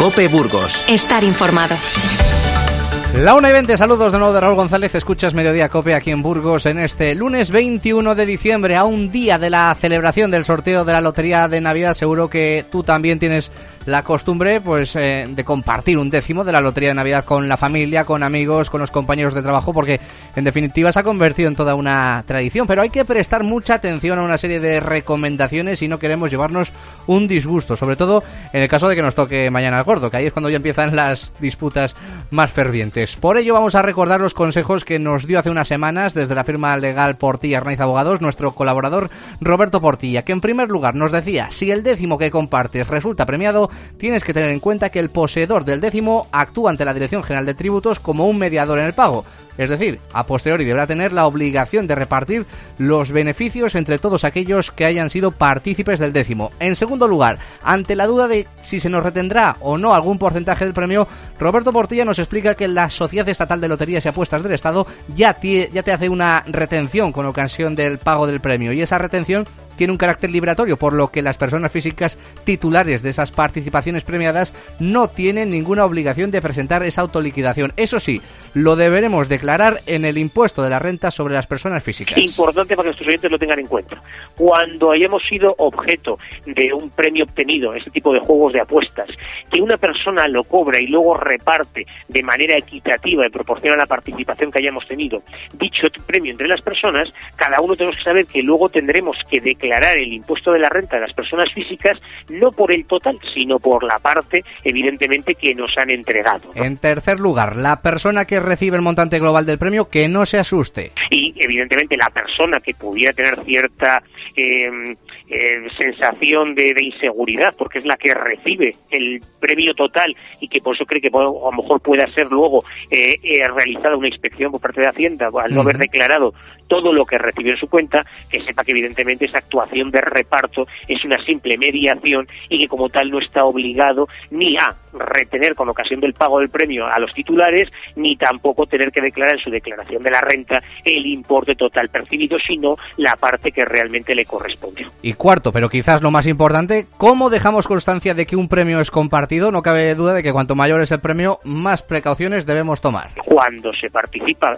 COPE Burgos. Estar informado. La 1:20, saludos de nuevo de Raúl González, escuchas Mediodía COPE aquí en Burgos en este lunes 21 de diciembre, a un día de la celebración del sorteo de la Lotería de Navidad. Seguro que tú también tienes la costumbre de compartir un décimo de la Lotería de Navidad con la familia, con amigos, con los compañeros de trabajo, porque en definitiva se ha convertido en toda una tradición, pero hay que prestar mucha atención a una serie de recomendaciones si no queremos llevarnos un disgusto, sobre todo en el caso de que nos toque mañana el gordo, que ahí es cuando ya empiezan las disputas más fervientes. Por ello vamos a recordar los consejos que nos dio hace unas semanas desde la firma legal Portilla Arnaiz Abogados nuestro colaborador Roberto Portilla, que en primer lugar nos decía: si el décimo que compartes resulta premiado, tienes que tener en cuenta que el poseedor del décimo actúa ante la Dirección General de Tributos como un mediador en el pago. Es decir, a posteriori deberá tener la obligación de repartir los beneficios entre todos aquellos que hayan sido partícipes del décimo. En segundo lugar, ante la duda de si se nos retendrá o no algún porcentaje del premio, Roberto Portilla nos explica que la Sociedad Estatal de Loterías y Apuestas del Estado ya te hace una retención con ocasión del pago del premio, y esa retención tiene un carácter liberatorio, por lo que las personas físicas titulares de esas participaciones premiadas no tienen ninguna obligación de presentar esa autoliquidación. Eso sí, lo deberemos declarar en el impuesto de la renta sobre las personas físicas. Importante para que nuestros oyentes lo tengan en cuenta. Cuando hayamos sido objeto de un premio obtenido, este tipo de juegos de apuestas, que una persona lo cobra y luego reparte de manera equitativa en proporción a la participación que hayamos tenido dicho premio entre las personas, cada uno tenemos que saber que luego tendremos que declarar el impuesto de la renta de las personas físicas, no por el total, sino por la parte, evidentemente, que nos han entregado, ¿no? En tercer lugar, la persona que recibe el montante global del premio, que no se asuste. Y, evidentemente, la persona que pudiera tener cierta sensación de inseguridad, porque es la que recibe el premio total y que por eso cree que a lo mejor pueda ser luego realizada una inspección por parte de Hacienda al no haber declarado todo lo que recibió en su cuenta, que sepa que evidentemente esa actuación de reparto es una simple mediación y que como tal no está obligado ni a retener con ocasión del pago del premio a los titulares, ni tampoco tener que declarar en su declaración de la renta el importe total percibido, sino la parte que realmente le correspondió. Y cuarto, pero quizás lo más importante, ¿cómo dejamos constancia de que un premio es compartido? No cabe duda de que cuanto mayor es el premio, más precauciones debemos tomar. Cuando se participa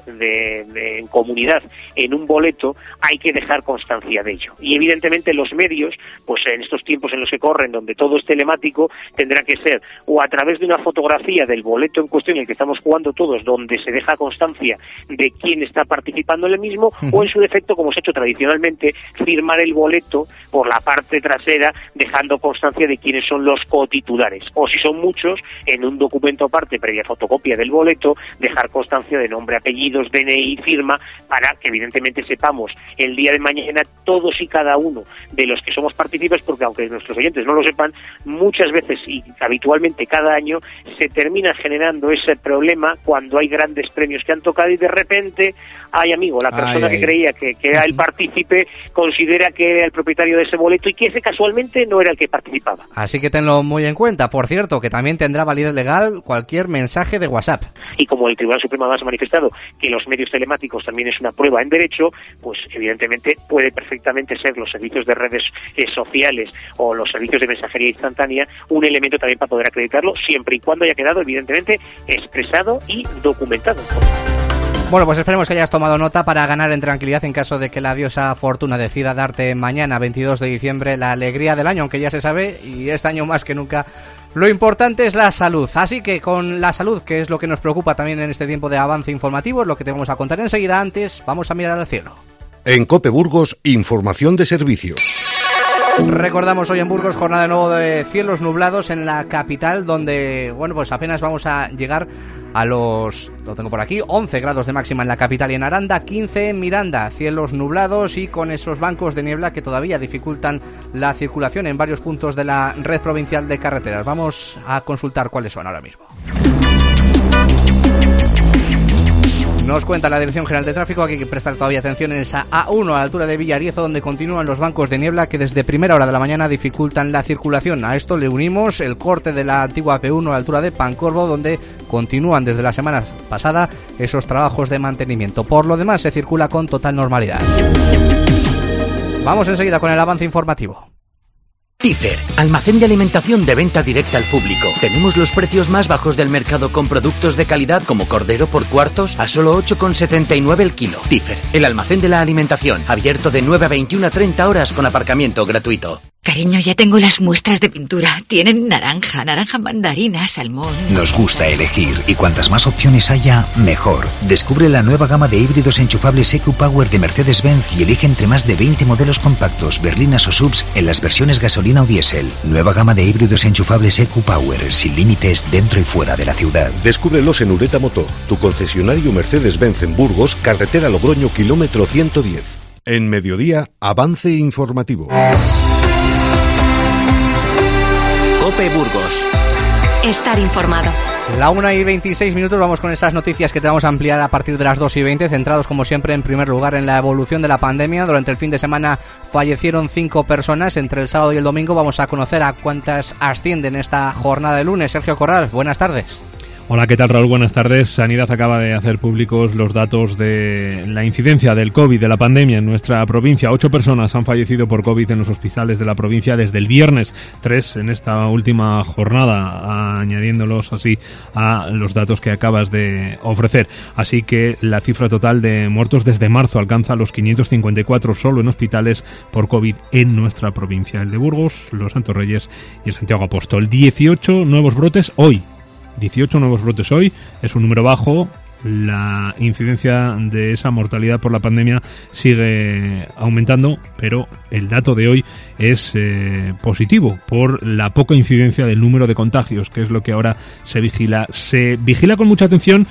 en comunidad en un boleto, hay que dejar constancia de ello. Y evidentemente los medios, pues en estos tiempos en los que corren, donde todo es telemático, tendrá que ser o a través de una fotografía del boleto en cuestión en el que estamos jugando todos, donde se deja constancia de quién está participando en el mismo, o en su defecto, como se ha hecho tradicionalmente, firmar el boleto por la parte trasera, dejando constancia de quiénes son los cotitulares. O si son muchos, en un documento aparte, previa fotocopia del boleto, dejar constancia de nombre, apellidos, DNI, firma, para que evidentemente sepamos el día de mañana todos y cada uno de los que somos partícipes, porque aunque nuestros oyentes no lo sepan, muchas veces y habitualmente cada año se termina generando ese problema cuando hay grandes premios que han tocado y de repente, la persona que creía que era el partícipe considera que era el propietario de ese boleto y que ese casualmente no era el que participaba. Así que tenlo muy en cuenta. Por cierto, que también tendrá validez legal cualquier mensaje de WhatsApp. Y como el Tribunal Supremo ha manifestado que los medios telemáticos también es una prueba en derecho, pues evidentemente puede perfectamente ser los servicios de redes sociales o los servicios de mensajería instantánea un elemento también para poder acreditarlo, siempre y cuando haya quedado evidentemente expresado y documentado. Bueno, pues esperemos que hayas tomado nota para ganar en tranquilidad en caso de que la diosa Fortuna decida darte mañana, 22 de diciembre, la alegría del año, aunque ya se sabe, y este año más que nunca, lo importante es la salud. Así que con la salud, que es lo que nos preocupa también en este tiempo de avance informativo, es lo que te vamos a contar enseguida. Antes, vamos a mirar al cielo. En COPE Burgos, información de servicio. Recordamos hoy en Burgos jornada de nuevo de cielos nublados en la capital, donde, pues apenas vamos a llegar a lo tengo por aquí, 11 grados de máxima en la capital y en Aranda, 15 en Miranda, cielos nublados y con esos bancos de niebla que todavía dificultan la circulación en varios puntos de la red provincial de carreteras. Vamos a consultar cuáles son ahora mismo. Nos cuenta la Dirección General de Tráfico que hay que prestar todavía atención en esa A1 a la altura de Villariezo, donde continúan los bancos de niebla que desde primera hora de la mañana dificultan la circulación. A esto le unimos el corte de la antigua P1 a la altura de Pancorbo, donde continúan desde la semana pasada esos trabajos de mantenimiento. Por lo demás, se circula con total normalidad. Vamos enseguida con el avance informativo. Tífer, almacén de alimentación de venta directa al público. Tenemos los precios más bajos del mercado con productos de calidad como cordero por cuartos a solo 8,79 el kilo. Tífer, el almacén de la alimentación, abierto de 9 a 21 a 30 horas con aparcamiento gratuito. Cariño, ya tengo las muestras de pintura. Tienen naranja mandarina, salmón. Nos gusta elegir y cuantas más opciones haya, mejor. Descubre la nueva gama de híbridos enchufables EQ-Power de Mercedes-Benz y elige entre más de 20 modelos compactos, berlinas o subs en las versiones gasolina o diésel. Nueva gama de híbridos enchufables EQ-Power, sin límites dentro y fuera de la ciudad. Descúbrelos en Ureta Motor, tu concesionario Mercedes-Benz en Burgos, carretera Logroño, kilómetro 110. En Mediodía, avance informativo. COPE Burgos. Estar informado. La 1:26, vamos con esas noticias que te vamos a ampliar a partir de las 2:20, centrados como siempre en primer lugar en la evolución de la pandemia. Durante el fin de semana fallecieron 5 personas, entre el sábado y el domingo. Vamos a conocer a cuántas ascienden esta jornada de lunes. Sergio Corral, buenas tardes. Hola, ¿qué tal, Raúl? Buenas tardes. Sanidad acaba de hacer públicos los datos de la incidencia del COVID, de la pandemia en nuestra provincia. 8 personas han fallecido por COVID en los hospitales de la provincia desde el viernes, 3 en esta última jornada, añadiéndolos así a los datos que acabas de ofrecer. Así que la cifra total de muertos desde marzo alcanza los 554 solo en hospitales por COVID en nuestra provincia. El de Burgos, los Santos Reyes y el Santiago Apóstol. 18 nuevos brotes hoy. 18 nuevos brotes hoy, es un número bajo. La incidencia de esa mortalidad por la pandemia sigue aumentando, pero el dato de hoy es positivo por la poca incidencia del número de contagios, que es lo que ahora se vigila. Se vigila con mucha atención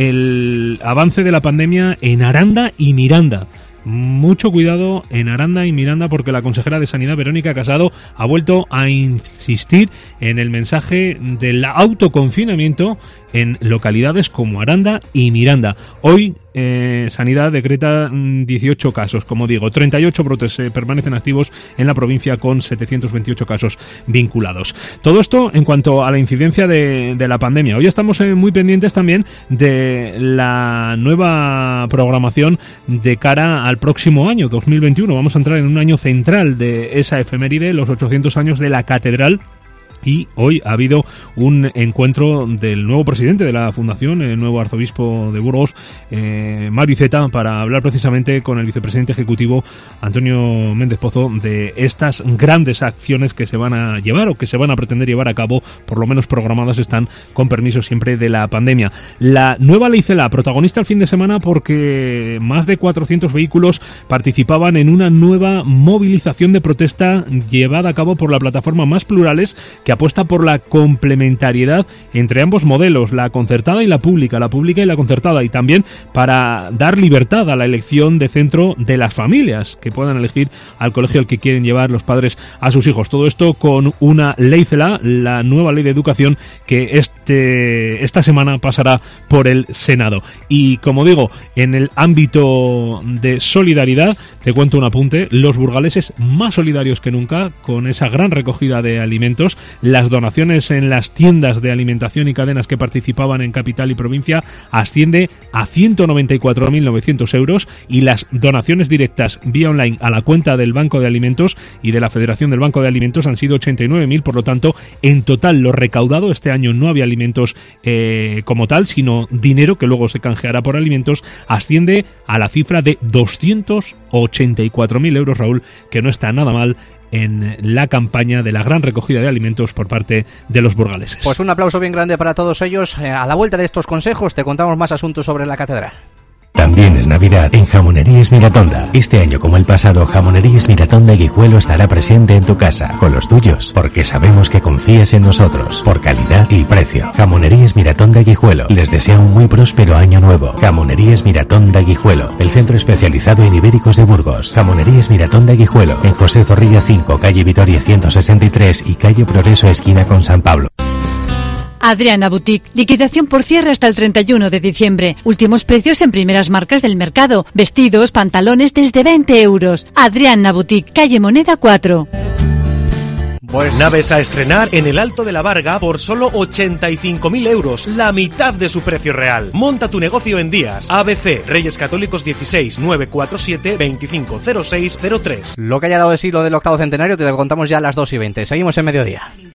el avance de la pandemia en Aranda y Miranda. Mucho cuidado en Aranda y Miranda, porque la consejera de Sanidad, Verónica Casado, ha vuelto a insistir en el mensaje del autoconfinamiento en localidades como Aranda y Miranda. Hoy Sanidad decreta 18 casos, como digo, 38 brotes permanecen activos en la provincia con 728 casos vinculados. Todo esto en cuanto a la incidencia de la pandemia. Hoy estamos muy pendientes también de la nueva programación de cara al próximo año, 2021. Vamos a entrar en un año central de esa efeméride, los 800 años de la Catedral. Y hoy ha habido un encuentro del nuevo presidente de la Fundación, el nuevo arzobispo de Burgos, Mario Iceta, para hablar precisamente con el vicepresidente ejecutivo, Antonio Méndez Pozo, de estas grandes acciones que se van a llevar o que se van a pretender llevar a cabo, por lo menos programadas están, con permiso siempre de la pandemia. La nueva ley CELA, protagonista el fin de semana porque más de 400 vehículos participaban en una nueva movilización de protesta llevada a cabo por la plataforma Más Plurales, que apuesta por la complementariedad entre ambos modelos, la concertada y la pública y la concertada, y también para dar libertad a la elección de centro de las familias, que puedan elegir al colegio al que quieren llevar los padres a sus hijos. Todo esto con una ley CELA, la nueva ley de educación, que esta semana pasará por el Senado. Y como digo, en el ámbito de solidaridad, te cuento un apunte: los burgaleses más solidarios que nunca, con esa gran recogida de alimentos. Las donaciones en las tiendas de alimentación y cadenas que participaban en capital y provincia asciende a 194.900 euros, y las donaciones directas vía online a la cuenta del Banco de Alimentos y de la Federación del Banco de Alimentos han sido 89.000. Por lo tanto, en total lo recaudado este año, no había alimentos como tal, sino dinero que luego se canjeará por alimentos, asciende a la cifra de 284.000 euros, Raúl, que no está nada mal en la campaña de la gran recogida de alimentos por parte de los burgaleses. Pues un aplauso bien grande para todos ellos. A la vuelta de estos consejos te contamos más asuntos sobre la catedral. También es Navidad en Jamonerías Miratonda. Este año, como el pasado, Jamonerías Miratonda y Guijuelo estará presente en tu casa, con los tuyos, porque sabemos que confías en nosotros, por calidad y precio. Jamonerías Miratonda y Guijuelo les desea un muy próspero año nuevo. Jamonerías Miratonda y Guijuelo, el centro especializado en ibéricos de Burgos. Jamonerías Miratonda y Guijuelo, en José Zorrilla 5, calle Vitoria 163 y calle Progreso, esquina con San Pablo. Adriana Boutique. Liquidación por cierre hasta el 31 de diciembre. Últimos precios en primeras marcas del mercado. Vestidos, pantalones desde 20 euros. Adriana Boutique, calle Moneda 4. Pues naves a estrenar en el Alto de la Varga por solo 85.000 euros, la mitad de su precio real. Monta tu negocio en días. ABC, Reyes Católicos 16 947 250603. Lo que haya dado de sí lo del octavo centenario te lo contamos ya a las 2:20. Seguimos en Mediodía.